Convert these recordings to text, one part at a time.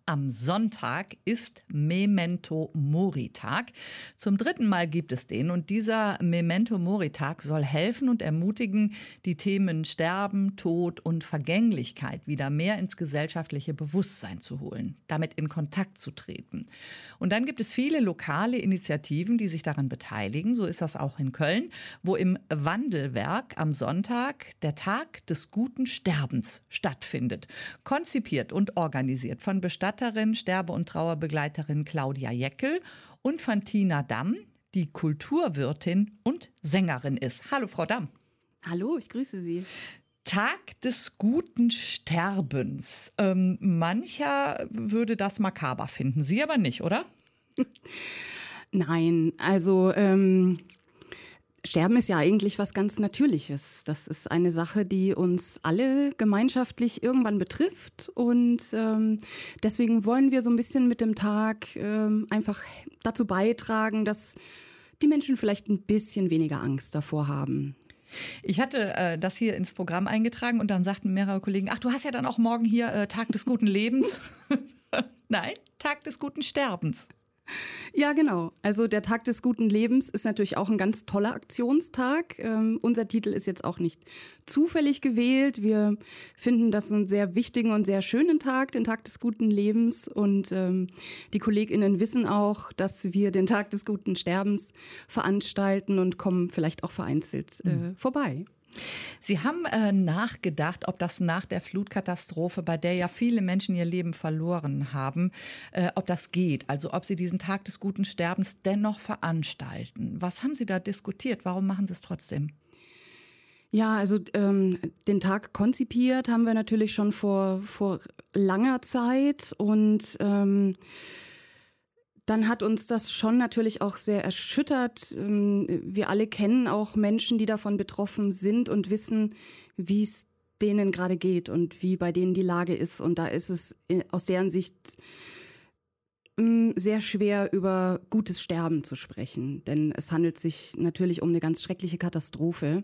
am Sonntag ist Memento Mori Tag. Zum 3. Mal gibt es den und dieser Memento Mori Tag soll helfen und ermutigen, die Themen Sterben, Tod und Vergänglichkeit wieder mehr ins gesellschaftliche Bewusstsein zu holen, damit in Kontakt zu treten. Und dann gibt es viele lokale Initiativen, die sich daran beteiligen. So ist das auch in Köln, wo im Wandelwerk am Sonntag der Tag des guten Sterbens stattfindet. Konzipiert und organisiert von Bestatterin, Sterbe- und Trauerbegleiterin Claudia Jeckel und von Tina Damm, die Kulturwirtin und Sängerin ist. Hallo, Frau Damm. Hallo, ich grüße Sie. Tag des guten Sterbens. Mancher würde das makaber finden, Sie aber nicht, oder? Nein, also Sterben ist ja eigentlich was ganz Natürliches. Das ist eine Sache, die uns alle gemeinschaftlich irgendwann betrifft. Und deswegen wollen wir so ein bisschen mit dem Tag einfach dazu beitragen, dass die Menschen vielleicht ein bisschen weniger Angst davor haben. Ich hatte das hier ins Programm eingetragen und dann sagten mehrere Kollegen, ach, du hast ja dann auch morgen hier Tag des guten Lebens. Nein, Tag des guten Sterbens. Ja, genau. Also der Tag des guten Lebens ist natürlich auch ein ganz toller Aktionstag. Unser Titel ist jetzt auch nicht zufällig gewählt. Wir finden das einen sehr wichtigen und sehr schönen Tag, den Tag des guten Lebens. Und die KollegInnen wissen auch, dass wir den Tag des guten Sterbens veranstalten und kommen vielleicht auch vereinzelt vorbei. Sie haben nachgedacht, ob das nach der Flutkatastrophe, bei der ja viele Menschen ihr Leben verloren haben, ob das geht. Also ob Sie diesen Tag des guten Sterbens dennoch veranstalten. Was haben Sie da diskutiert? Warum machen Sie es trotzdem? Ja, also den Tag konzipiert haben wir natürlich schon vor langer Zeit und dann hat uns das schon natürlich auch sehr erschüttert. Wir alle kennen auch Menschen, die davon betroffen sind und wissen, wie es denen gerade geht und wie bei denen die Lage ist. Und da ist es aus deren Sicht sehr schwer, über gutes Sterben zu sprechen. Denn es handelt sich natürlich um eine ganz schreckliche Katastrophe.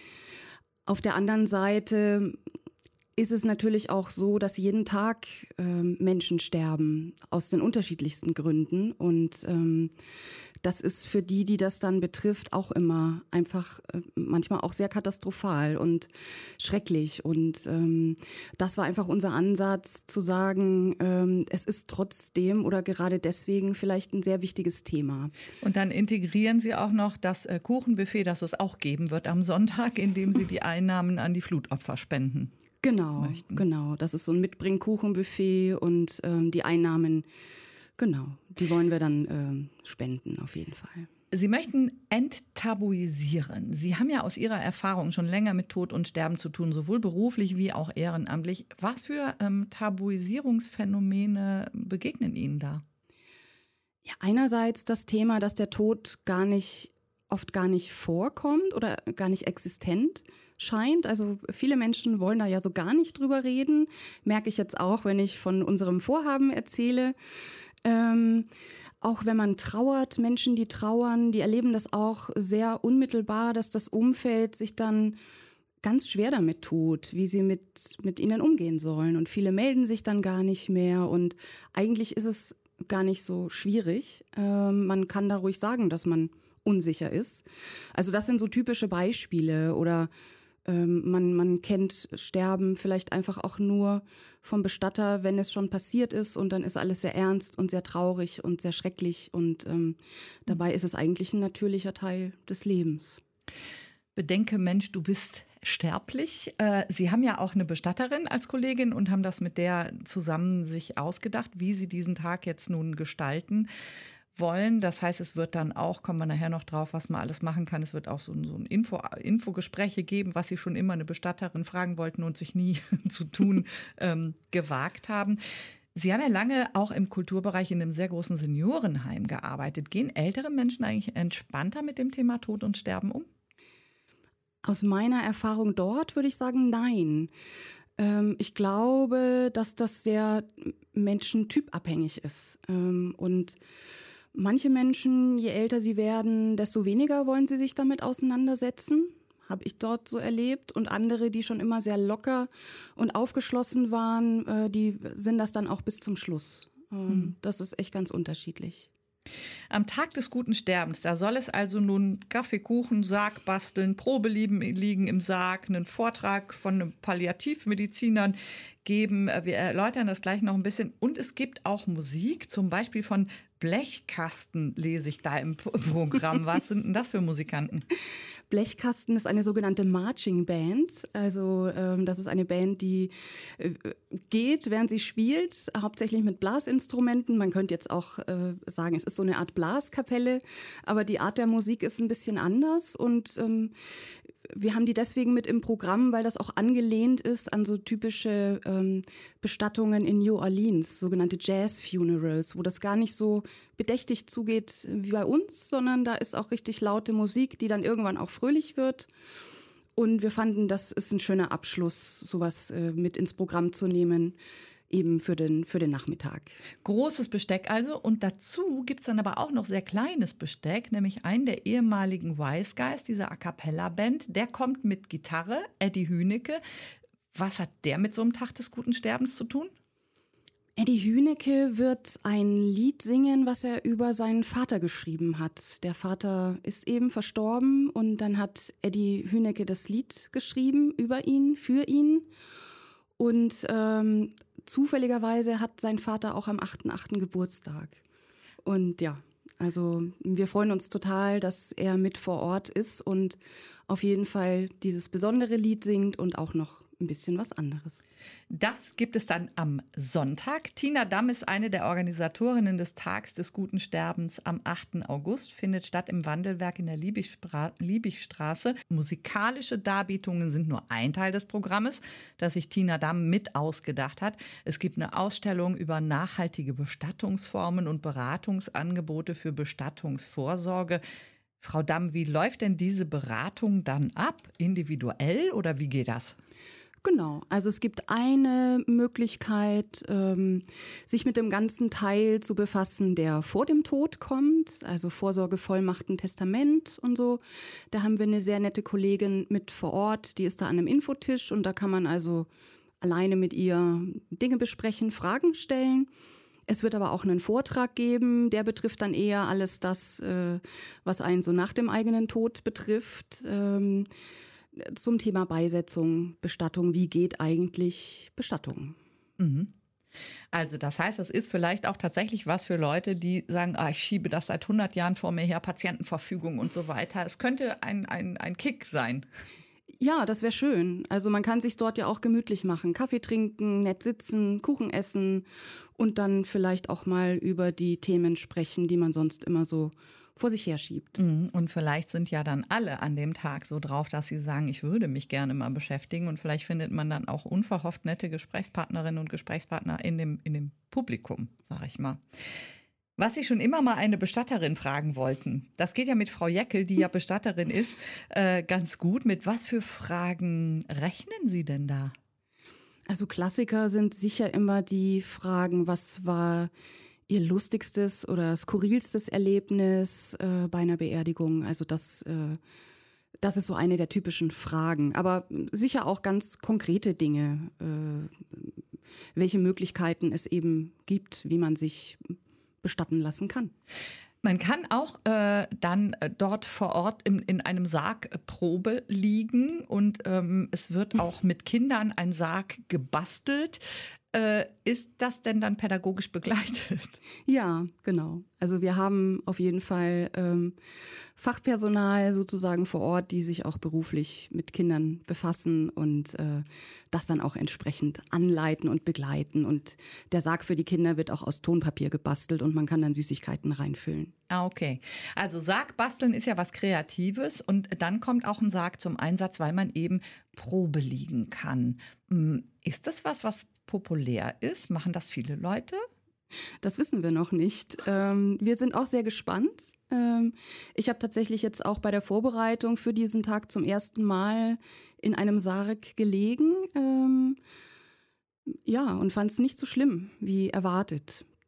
Auf der anderen Seite ist es natürlich auch so, dass jeden Tag Menschen sterben, aus den unterschiedlichsten Gründen. Und das ist für die, die das dann betrifft, auch immer einfach manchmal auch sehr katastrophal und schrecklich. Und das war einfach unser Ansatz, zu sagen, es ist trotzdem oder gerade deswegen vielleicht ein sehr wichtiges Thema. Und dann integrieren Sie auch noch das Kuchenbuffet, das es auch geben wird am Sonntag, indem Sie die Einnahmen an die Flutopfer spenden. Genau. Das ist so ein Mitbringkuchenbuffet und die Einnahmen, genau, die wollen wir dann spenden auf jeden Fall. Sie möchten enttabuisieren. Sie haben ja aus Ihrer Erfahrung schon länger mit Tod und Sterben zu tun, sowohl beruflich wie auch ehrenamtlich. Was für Tabuisierungsphänomene begegnen Ihnen da? Ja, einerseits das Thema, dass der Tod oft gar nicht vorkommt oder gar nicht existent scheint. Also viele Menschen wollen da ja so gar nicht drüber reden. Merke ich jetzt auch, wenn ich von unserem Vorhaben erzähle. Auch wenn man trauert, Menschen, die trauern, die erleben das auch sehr unmittelbar, dass das Umfeld sich dann ganz schwer damit tut, wie sie mit ihnen umgehen sollen. Und viele melden sich dann gar nicht mehr. Und eigentlich ist es gar nicht so schwierig. Man kann da ruhig sagen, dass man unsicher ist. Also das sind so typische Beispiele. Oder man kennt Sterben vielleicht einfach auch nur vom Bestatter, wenn es schon passiert ist, und dann ist alles sehr ernst und sehr traurig und sehr schrecklich, und dabei ist es eigentlich ein natürlicher Teil des Lebens. Bedenke, Mensch, du bist sterblich. Sie haben ja auch eine Bestatterin als Kollegin und haben das mit der zusammen sich ausgedacht, wie Sie diesen Tag jetzt nun gestalten wollen. Das heißt, es wird dann auch, kommen wir nachher noch drauf, was man alles machen kann. Es wird auch so ein Infogespräche geben, was Sie schon immer eine Bestatterin fragen wollten und sich nie zu tun gewagt haben. Sie haben ja lange auch im Kulturbereich in einem sehr großen Seniorenheim gearbeitet. Gehen ältere Menschen eigentlich entspannter mit dem Thema Tod und Sterben um? Aus meiner Erfahrung dort würde ich sagen, nein. Ich glaube, dass das sehr menschentypabhängig ist. Und manche Menschen, je älter sie werden, desto weniger wollen sie sich damit auseinandersetzen. Habe ich dort so erlebt. Und andere, die schon immer sehr locker und aufgeschlossen waren, die sind das dann auch bis zum Schluss. Das ist echt ganz unterschiedlich. Am Tag des guten Sterbens, da soll es also nun Kaffee, Kuchen, Sarg basteln, liegen im Sarg, einen Vortrag von einem Palliativmedizinern geben. Wir erläutern das gleich noch ein bisschen. Und es gibt auch Musik, zum Beispiel von Blechkasten lese ich da im Programm. Was sind denn das für Musikanten? Blechkasten ist eine sogenannte Marching Band. Also das ist eine Band, die geht, während sie spielt, hauptsächlich mit Blasinstrumenten. Man könnte jetzt auch sagen, es ist so eine Art Blaskapelle, aber die Art der Musik ist ein bisschen anders und wir haben die deswegen mit im Programm, weil das auch angelehnt ist an so typische Bestattungen in New Orleans, sogenannte Jazz-Funerals, wo das gar nicht so bedächtig zugeht wie bei uns, sondern da ist auch richtig laute Musik, die dann irgendwann auch fröhlich wird. Und wir fanden, das ist ein schöner Abschluss, sowas mit ins Programm zu nehmen, eben für den Nachmittag. Großes Besteck also. Und dazu gibt es dann aber auch noch sehr kleines Besteck, nämlich einen der ehemaligen Wise Guys, dieser A-Cappella-Band. Der kommt mit Gitarre, Eddie Hünecke. Was hat der mit so einem Tag des guten Sterbens zu tun? Eddie Hünecke wird ein Lied singen, was er über seinen Vater geschrieben hat. Der Vater ist eben verstorben und dann hat Eddie Hünecke das Lied geschrieben über ihn, für ihn. Und zufälligerweise hat sein Vater auch am 8.8. Geburtstag. Und ja, also wir freuen uns total, dass er mit vor Ort ist und auf jeden Fall dieses besondere Lied singt und auch noch ein bisschen was anderes. Das gibt es dann am Sonntag. Tina Damm ist eine der Organisatorinnen des Tags des guten Sterbens am 8. August. Findet statt im Wandelwerk in der Liebigstraße. Musikalische Darbietungen sind nur ein Teil des Programmes, das sich Tina Damm mit ausgedacht hat. Es gibt eine Ausstellung über nachhaltige Bestattungsformen und Beratungsangebote für Bestattungsvorsorge. Frau Damm, wie läuft denn diese Beratung dann ab? Individuell oder wie geht das? Genau, also es gibt eine Möglichkeit, sich mit dem ganzen Teil zu befassen, der vor dem Tod kommt, also Vorsorgevollmachten, Testament und so. Da haben wir eine sehr nette Kollegin mit vor Ort, die ist da an einem Infotisch und da kann man also alleine mit ihr Dinge besprechen, Fragen stellen. Es wird aber auch einen Vortrag geben, der betrifft dann eher alles das, was einen so nach dem eigenen Tod betrifft. Zum Thema Beisetzung, Bestattung, wie geht eigentlich Bestattung? Mhm. Also das heißt, das ist vielleicht auch tatsächlich was für Leute, die sagen, ich schiebe das seit 100 Jahren vor mir her, Patientenverfügung und so weiter. Es könnte ein Kick sein. Ja, das wäre schön. Also man kann sich dort ja auch gemütlich machen, Kaffee trinken, nett sitzen, Kuchen essen und dann vielleicht auch mal über die Themen sprechen, die man sonst immer so vor sich herschiebt. Und vielleicht sind ja dann alle an dem Tag so drauf, dass sie sagen, ich würde mich gerne mal beschäftigen. Und vielleicht findet man dann auch unverhofft nette Gesprächspartnerinnen und Gesprächspartner in dem Publikum, sage ich mal. Was Sie schon immer mal eine Bestatterin fragen wollten, das geht ja mit Frau Jäckel, die ja Bestatterin ist, ganz gut. Mit was für Fragen rechnen Sie denn da? Also Klassiker sind sicher immer die Fragen, was war Ihr lustigstes oder skurrilstes Erlebnis bei einer Beerdigung? Also das ist so eine der typischen Fragen. Aber sicher auch ganz konkrete Dinge, welche Möglichkeiten es eben gibt, wie man sich bestatten lassen kann. Man kann auch dann dort vor Ort in einem Sarg Probe liegen und es wird auch mit Kindern ein Sarg gebastelt. Ist das denn dann pädagogisch begleitet? Ja, genau. Also wir haben auf jeden Fall Fachpersonal sozusagen vor Ort, die sich auch beruflich mit Kindern befassen und das dann auch entsprechend anleiten und begleiten. Und der Sarg für die Kinder wird auch aus Tonpapier gebastelt und man kann dann Süßigkeiten reinfüllen. Ah, okay. Also Sarg basteln ist ja was Kreatives und dann kommt auch ein Sarg zum Einsatz, weil man eben Probe liegen kann. Ist das was populär ist? Machen das viele Leute? Das wissen wir noch nicht. Wir sind auch sehr gespannt. Ich habe tatsächlich jetzt auch bei der Vorbereitung für diesen Tag zum ersten Mal in einem Sarg gelegen. Ja, und fand es nicht so schlimm wie erwartet.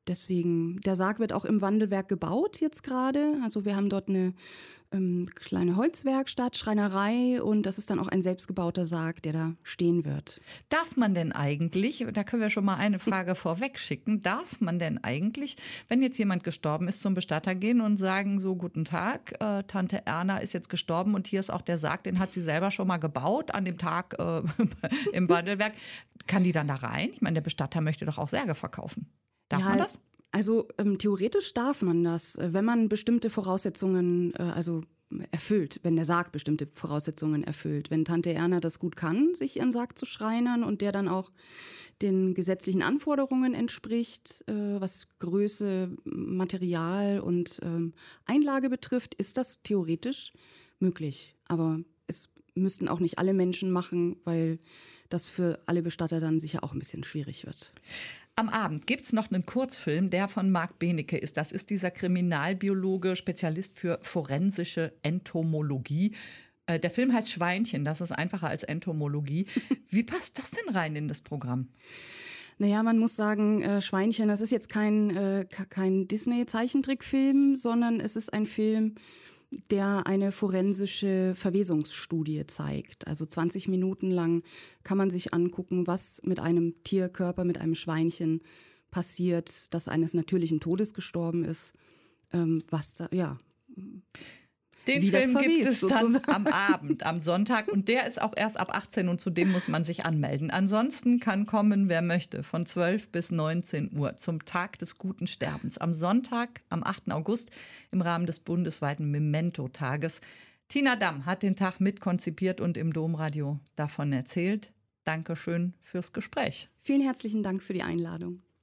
Deswegen, der Sarg wird auch im Wandelwerk gebaut jetzt gerade. Also wir haben dort eine kleine Holzwerkstatt, Schreinerei und das ist dann auch ein selbstgebauter Sarg, der da stehen wird. Darf man denn eigentlich, da können wir schon mal eine Frage vorweg schicken, darf man denn eigentlich, wenn jetzt jemand gestorben ist, zum Bestatter gehen und sagen, so guten Tag, Tante Erna ist jetzt gestorben und hier ist auch der Sarg, den hat sie selber schon mal gebaut an dem Tag im Wandelwerk. Kann die dann da rein? Ich meine, der Bestatter möchte doch auch Särge verkaufen. Darf man das? Also theoretisch darf man das, wenn man bestimmte Voraussetzungen erfüllt, wenn der Sarg bestimmte Voraussetzungen erfüllt. Wenn Tante Erna das gut kann, sich ihren Sarg zu schreinern und der dann auch den gesetzlichen Anforderungen entspricht, was Größe, Material und Einlage betrifft, ist das theoretisch möglich. Aber es müssten auch nicht alle Menschen machen, weil das für alle Bestatter dann sicher auch ein bisschen schwierig wird. Am Abend gibt es noch einen Kurzfilm, der von Marc Benecke ist. Das ist dieser Kriminalbiologe, Spezialist für forensische Entomologie. Der Film heißt Schweinchen, das ist einfacher als Entomologie. Wie passt das denn rein in das Programm? Naja, man muss sagen, Schweinchen, das ist jetzt kein Disney-Zeichentrickfilm, sondern es ist ein Film, der eine forensische Verwesungsstudie zeigt. Also 20 Minuten lang kann man sich angucken, was mit einem Tierkörper, mit einem Schweinchen passiert, das eines natürlichen Todes gestorben ist. Den wie Film das verwest, gibt es sozusagen. dann am Abend, am Sonntag. Und der ist auch erst ab 18 und zu dem muss man sich anmelden. Ansonsten kann kommen, wer möchte, von 12 bis 19 Uhr zum Tag des guten Sterbens. Am Sonntag, am 8. August, im Rahmen des bundesweiten Memento-Tages. Tina Damm hat den Tag mitkonzipiert und im Domradio davon erzählt. Dankeschön fürs Gespräch. Vielen herzlichen Dank für die Einladung.